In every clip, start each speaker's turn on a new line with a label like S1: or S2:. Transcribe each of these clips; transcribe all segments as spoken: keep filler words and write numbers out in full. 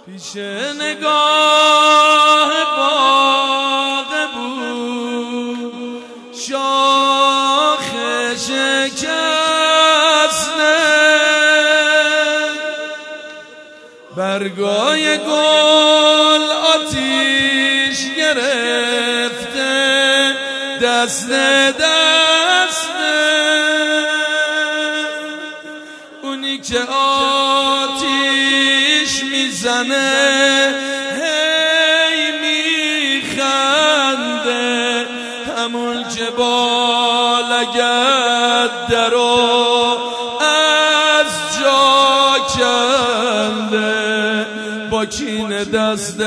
S1: پیش نگاه باغ بود شاخ شکسته، برگای گل آتیش گرفته دست دسته، اونی که آتیش میزنه هی میخنده، همون که با لگد رو از جا کنده، با کین دست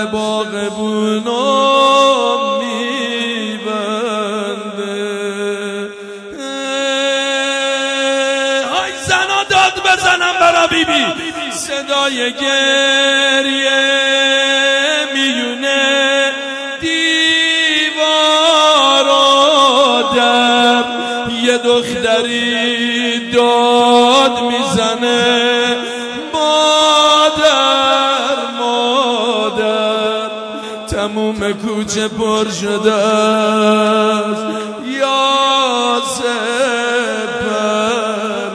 S1: باغبونو میبنده. های زنا داد بزنم برا بی بی، صدای گریه میونه دیوار و در، یه دختری داد میزنه مادر مادر، تموم کوچه پر شده است یاسر پر.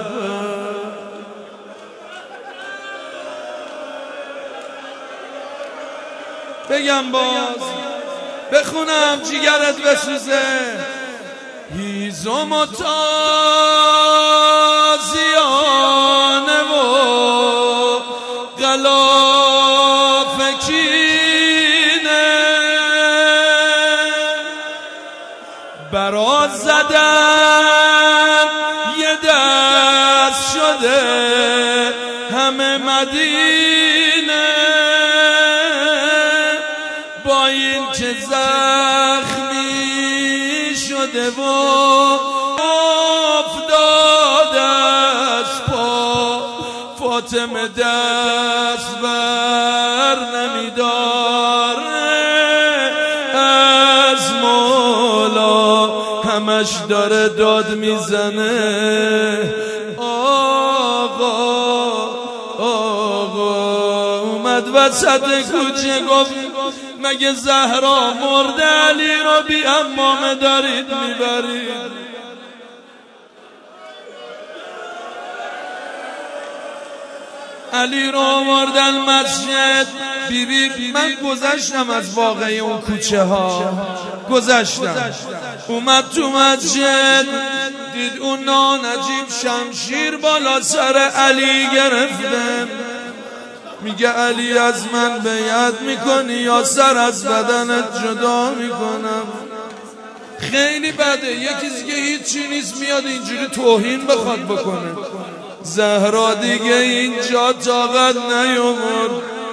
S1: بگم باز بخونم جیگرت بسوزه، هیزم و تازیانه و غلاف کینه، برا زدن یه دست شده همه مدینه، با این که زخمی شده و افتاده از پا، فاطمه دست بر نمیداره از مولا، همش داره داد میزنه آقا آقا. اومد وسط کوچه گفت مگه زهرا مرده علی رو بی امامه دارید میبرید؟ علی رو آوردن مسجد. بی بی من گذشتم از واقعی اون کوچه ها، گذشتم اومد تو مسجد دید اون نانجیب شمشیر بالا سر علی گرفته، میگه علی از من بیعت میکنی یا سر از بدنت جدا میکنم؟ خیلی بده یه کسی که هیچی نیست میاد اینجوری توهین بخواد بکنه. زهرا دیگه اینجا طاقت نیاورد،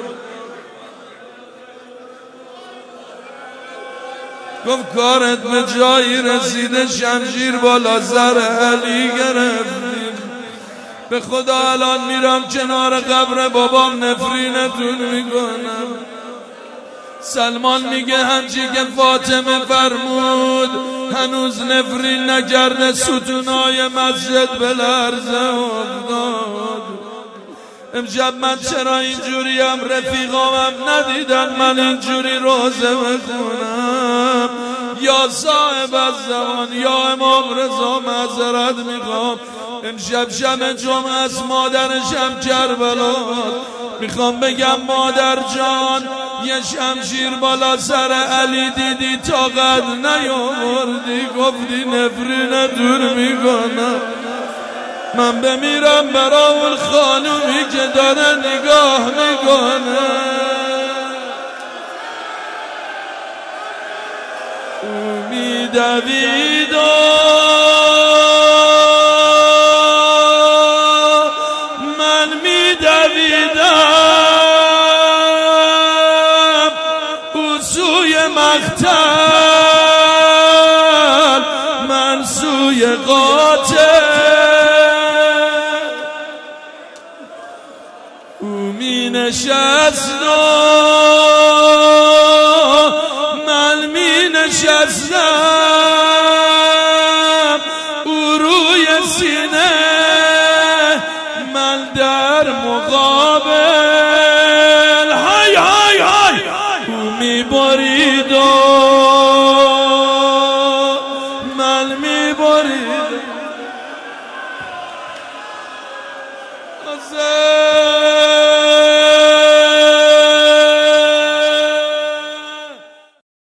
S1: گفت کارت به جایی رسیده، شمشیر بالا سر علی گرفتیم، به خدا الان میرم کنار قبر بابام نفرینتون میکنم. سلمان میگه هنچی که فاطمه فرمود هنوز نفرین نکرده، ستونای مسجد به لرزه افتاد. امشب من چرا اینجوریم؟ رفیقامم ندیدن من اینجوری روزه بخونم. یا صاحب الزمان یا امام رضا معذرت میخوام، امشب شب جمعه از مادرشم کربلا، میخوام بگم مادر جان یه شمشیر بالا سر علی دیدی طاقت نیاوردی، گفتی نفرینه دور میکنم. من بمیرم برا اون خانومی که داره نگاه میکنه. میدوید من میدویدم او سوی مقتل، من سوی قاتل. او می نشست و من می نشستم، او روی سینه من در مقابل. های های برید و من می برید